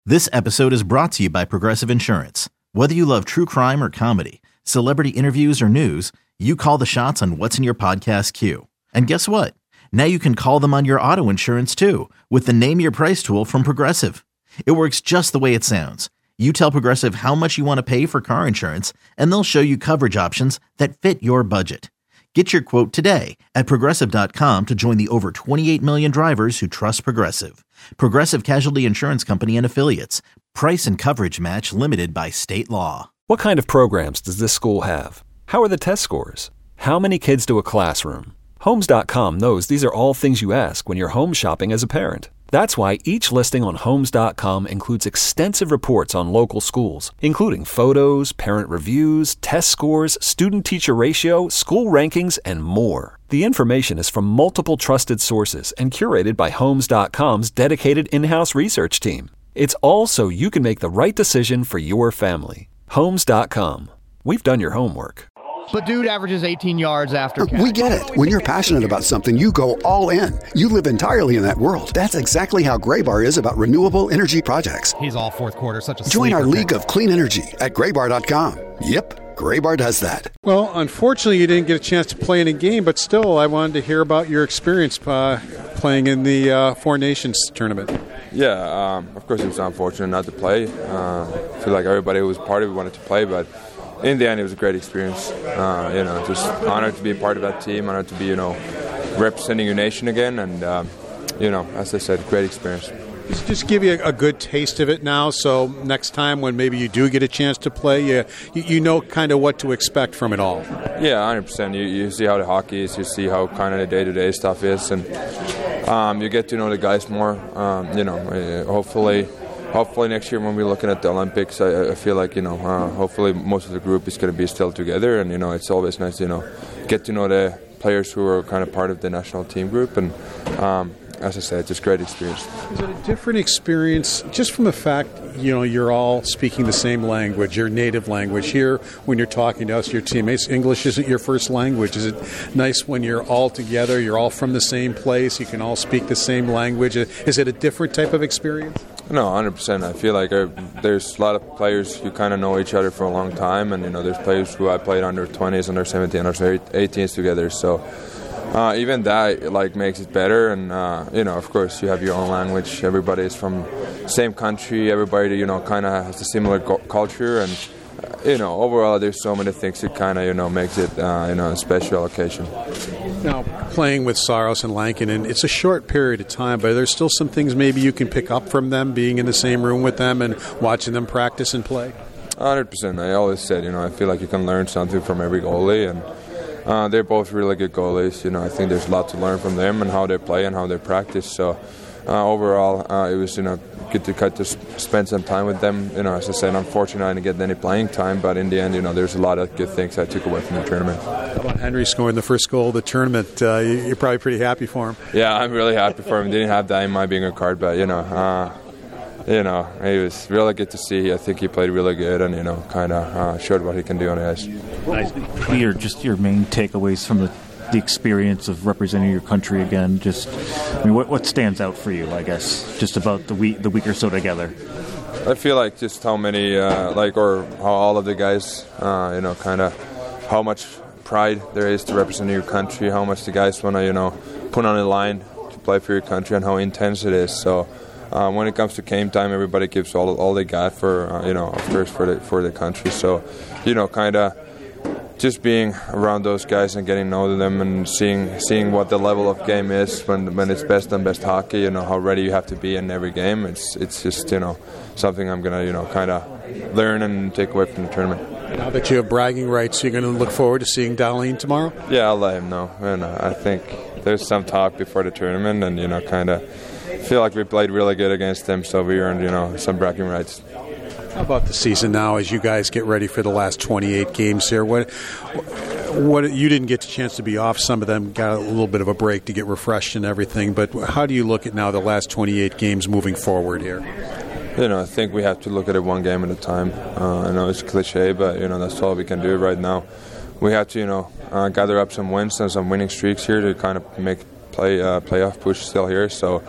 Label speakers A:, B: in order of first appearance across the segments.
A: This episode is brought to you by Progressive Insurance. Whether you love true crime or comedy, celebrity interviews or news, you call the shots on what's in your podcast queue. And guess what? Now you can call them on your auto insurance too with the Name Your Price tool from Progressive. It works just the way it sounds. You tell Progressive how much you want to pay for car insurance, and they'll show you coverage options that fit your budget. Get your quote today at Progressive.com to join the over 28 million drivers who trust Progressive. Progressive Casualty Insurance Company and Affiliates. Price and coverage match limited by state law.
B: What kind of programs does this school have? How are the test scores? How many kids to a classroom? Homes.com knows these are all things you ask when you're home shopping as a parent. That's why each listing on Homes.com includes extensive reports on local schools, including photos, parent reviews, test scores, student-teacher ratio, school rankings, and more. The information is from multiple trusted sources and curated by Homes.com's dedicated in-house research team. It's all so you can make the right decision for your family. Homes.com. We've done your homework.
C: But dude averages 18 yards after catch.
D: We get it. When you're passionate about something, you go all in. You live entirely in that world. That's exactly how Graybar is about renewable energy projects.
C: He's all fourth quarter, such a
D: Join our
C: sleeper
D: league of clean energy at Graybar.com. Yep, Graybar does that.
E: Well, unfortunately, you didn't get a chance to play in a game, but still, I wanted to hear about your experience playing in the Four Nations tournament.
F: Yeah, of course it was unfortunate not to play. I feel like everybody who was part of it wanted to play, but in the end, it was a great experience. Just honored to be a part of that team, honored to be, representing your nation again, and, as I said, great experience.
E: Just give you a good taste of it now, so next time when maybe you do get a chance to play, you know kind of what to expect from it all.
F: Yeah, 100%. You see how the hockey is, you see how kind of the day-to-day stuff is, and you get to know the guys more. Hopefully next year when we're looking at the Olympics, I feel like, hopefully most of the group is going to be still together. And, it's always nice to, get to know the players who are kind of part of the national team group. And as I said, just great experience.
E: Is it a different experience just from the fact, you're all speaking the same language, your native language? Here, when you're talking to us, your teammates, English isn't your first language. Is it nice when you're all together, you're all from the same place, you can all speak the same language? Is it a different type of experience?
F: No, 100%. I feel like there's a lot of players who kind of know each other for a long time, and there's players who I played under 20s, under 17, under 18s together. So even that makes it better, and of course you have your own language. Everybody is from the same country. Everybody kind of has a similar culture, and overall there's so many things that kind of makes it a special occasion.
E: Now, playing with Saros and Lankinen, it's a short period of time, but there's still some things maybe you can pick up from them, being in the same room with them and watching them practice and play?
F: 100%. I always said, I feel like you can learn something from every goalie, and they're both really good goalies. I think there's a lot to learn from them and how they play and how they practice. So overall, it was good to spend some time with them. As I said, unfortunately I didn't get any playing time, but in the end, there's a lot of good things I took away from the tournament.
E: How about Henry scoring the first goal of the tournament? You're probably pretty happy for him.
F: Yeah, I'm really happy for him. Didn't have that in my bingo card, but it was really good to see. I think he played really good and kind of showed what he can do on the ice.
G: Nice. Your main takeaways from the experience of representing your country again? What stands out for you, I guess, just about the week or so together?
F: I feel like just how many, or how all of the guys, kind of how much pride there is to represent your country, how much the guys want to, put on the line to play for your country, and how intense it is. So when it comes to game time, everybody gives all they got for, of course, for the country. So, kind of just being around those guys and getting to know them and seeing what the level of game is when it's best and best hockey, how ready you have to be in every game. It's just, something I'm going to, kind of learn and take away from the tournament.
E: Now that you have bragging rights, you're going to look forward to seeing Dahlin tomorrow?
F: Yeah, I'll let him know. And I think there's some talk before the tournament, and, kind of feel like we played really good against them, so we earned, some bragging rights.
E: How about the season now as you guys get ready for the last 28 games here? What you didn't get the chance to be off. Some of them got a little bit of a break to get refreshed and everything. But how do you look at now the last 28 games moving forward here?
F: I think we have to look at it one game at a time. I know it's cliche, but that's all we can do right now. We have to gather up some wins and some winning streaks here to kind of make playoff push still here. So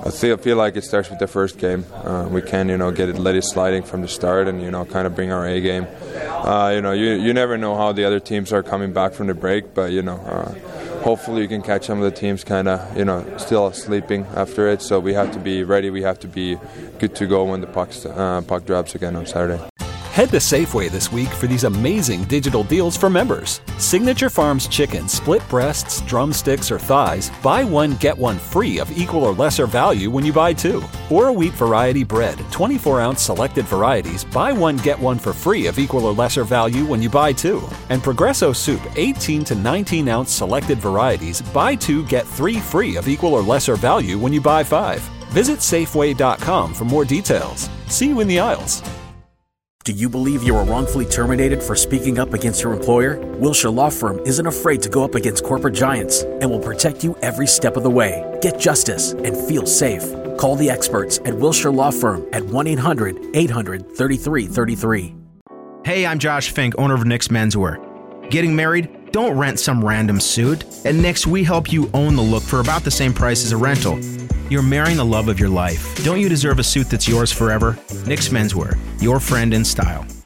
F: I feel like it starts with the first game. We can, let it sliding from the start and, kind of bring our A game. You never know how the other teams are coming back from the break, but, hopefully you can catch some of the teams kind of, still sleeping after it. So we have to be ready. We have to be good to go when the puck drops again on Saturday.
B: Head to Safeway this week for these amazing digital deals for members. Signature Farms chicken, split breasts, drumsticks, or thighs, buy one, get one free of equal or lesser value when you buy two. Or a wheat variety bread, 24-ounce selected varieties, buy one, get one for free of equal or lesser value when you buy two. And Progresso soup, 18 to 19-ounce selected varieties, buy two, get three free of equal or lesser value when you buy five. Visit Safeway.com for more details. See you in the aisles.
H: Do you believe you were wrongfully terminated for speaking up against your employer? Wilshire Law Firm isn't afraid to go up against corporate giants and will protect you every step of the way. Get justice and feel safe. Call the experts at Wilshire Law Firm at 1-800-800-3333.
I: Hey, I'm Josh Fink, owner of Nick's Menswear. Getting married? Don't rent some random suit. At Nick's, we help you own the look for about the same price as a rental. You're marrying the love of your life. Don't you deserve a suit that's yours forever? Nick's Menswear, your friend in style.